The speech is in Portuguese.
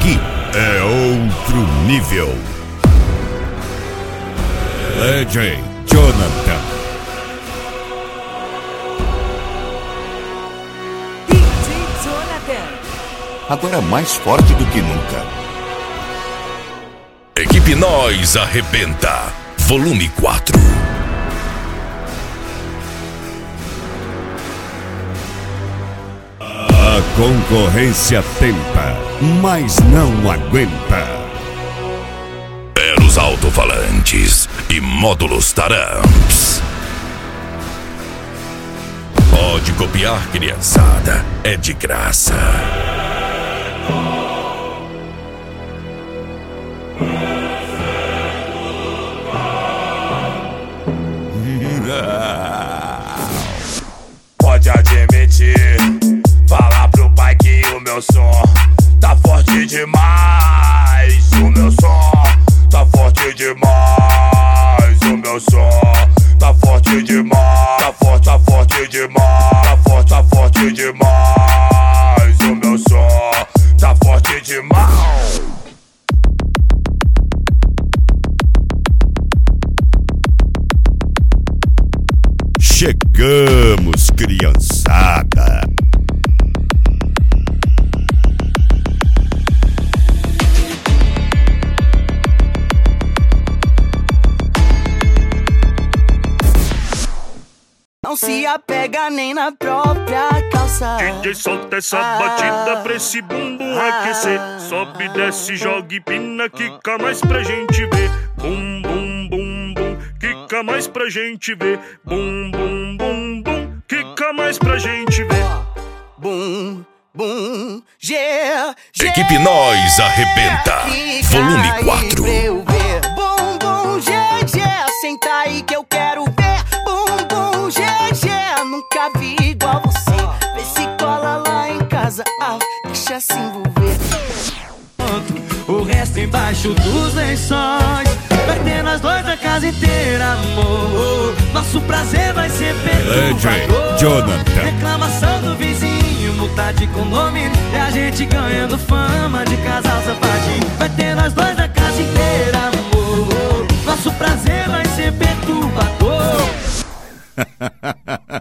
Aqui é outro nível. DJ Jonathan. DJ Jonathan. Agora mais forte do que nunca. Equipe Nós Arrebenta, volume 4. A concorrência tenta, mas não aguenta. Eros alto-falantes e módulos Taramps. Pode copiar, criançada, é de graça. Pode admitir, falar pro pai que o meu som tá forte demais. O meu som tá forte demais. O meu som tá forte demais. Tá forte demais. Tá forte demais. O meu som tá forte demais. Chegamos, criançada. Não se apega nem na própria calça. DJ solta essa batida pra esse bumbum aquecer. Sobe, desce, joga e pina, quica mais pra gente ver. Bum, bum, bum, bum, quica mais pra gente ver. Bum, bum, bum, bum, quica mais pra gente ver. Bum, bum, yeah, Equipe Nós Arrebenta, volume 4. Bum, bum, yeah, yeah, senta aí que eu quero ver. Bum, bum, yeah, yeah, nunca vi igual você. Vê se cola lá em casa, deixa se envolver. O resto embaixo dos lençóis. Vai ter nós dois na casa inteira, amor. Nosso prazer vai ser perturbador. DJ Jonathan. Reclamação do vizinho, multa de condomínio. É a gente ganhando fama de casal safadinho. Vai ter nós dois na casa inteira, amor. Nosso prazer vai ser perturbador.